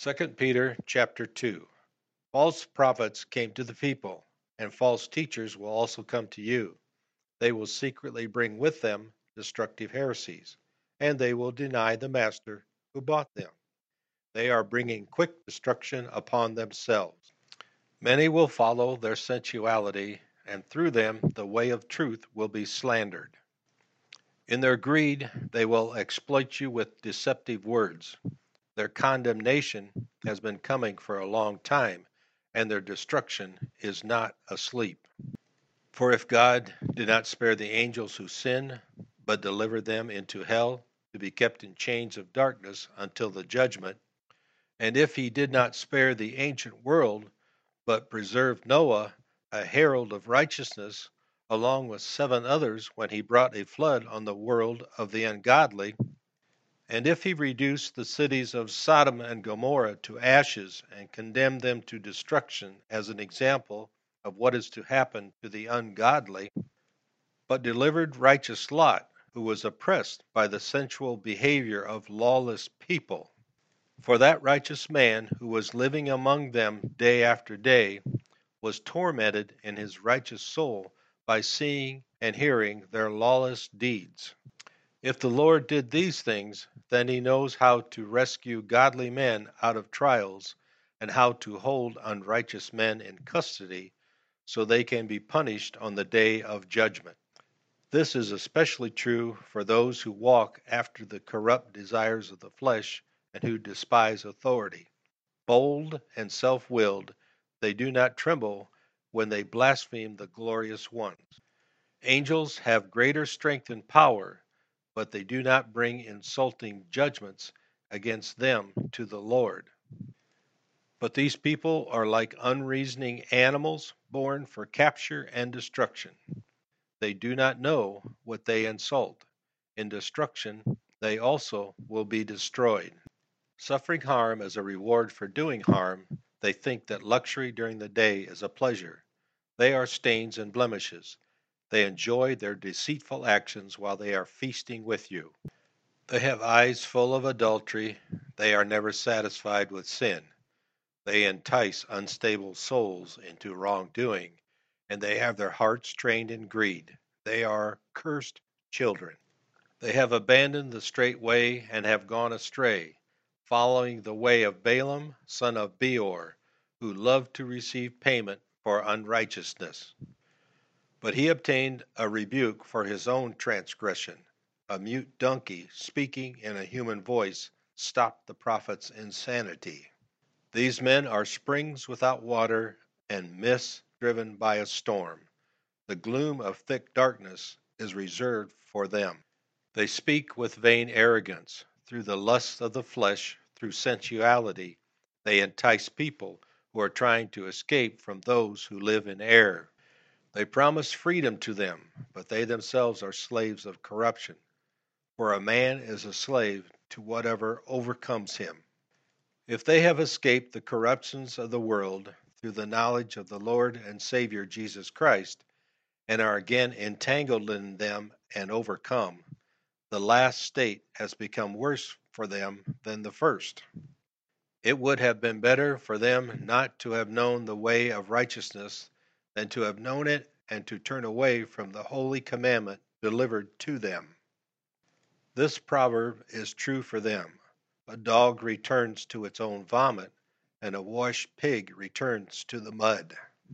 Second Peter chapter 2. False prophets came to the people, and false teachers will also come to you. They will secretly bring with them destructive heresies, and they will deny the master who bought them. They are bringing quick destruction upon themselves. Many will follow their sensuality, and through them the way of truth will be slandered. In their greed, they will exploit you with deceptive words. Their condemnation has been coming for a long time, and their destruction is not asleep. For if God did not spare the angels who sinned, but delivered them into hell to be kept in chains of darkness until the judgment, and if he did not spare the ancient world, but preserved Noah, a herald of righteousness, along with 7 others when he brought a flood on the world of the ungodly, and if he reduced the cities of Sodom and Gomorrah to ashes and condemned them to destruction as an example of what is to happen to the ungodly, but delivered righteous Lot, who was oppressed by the sensual behavior of lawless people. For that righteous man who was living among them day after day was tormented in his righteous soul by seeing and hearing their lawless deeds. If the Lord did these things, then he knows how to rescue godly men out of trials and how to hold unrighteous men in custody so they can be punished on the day of judgment. This is especially true for those who walk after the corrupt desires of the flesh and who despise authority. Bold and self-willed, they do not tremble when they blaspheme the glorious ones. Angels have greater strength and power, but they do not bring insulting judgments against them to the Lord. But these people are like unreasoning animals born for capture and destruction. They do not know what they insult. In destruction, they also will be destroyed. Suffering harm as a reward for doing harm, they think that luxury during the day is a pleasure. They are stains and blemishes. They enjoy their deceitful actions while they are feasting with you. They have eyes full of adultery. They are never satisfied with sin. They entice unstable souls into wrongdoing, and they have their hearts trained in greed. They are cursed children. They have abandoned the straight way and have gone astray, following the way of Balaam, son of Beor, who loved to receive payment for unrighteousness. But he obtained a rebuke for his own transgression. A mute donkey, speaking in a human voice, stopped the prophet's insanity. These men are springs without water and mists driven by a storm. The gloom of thick darkness is reserved for them. They speak with vain arrogance. Through the lusts of the flesh, through sensuality, they entice people who are trying to escape from those who live in error. They promise freedom to them, but they themselves are slaves of corruption. For a man is a slave to whatever overcomes him. If they have escaped the corruptions of the world through the knowledge of the Lord and Savior Jesus Christ, and are again entangled in them and overcome, the last state has become worse for them than the first. It would have been better for them not to have known the way of righteousness than to have known it and to turn away from the holy commandment delivered to them. This proverb is true for them. A dog returns to its own vomit, and a washed pig returns to the mud.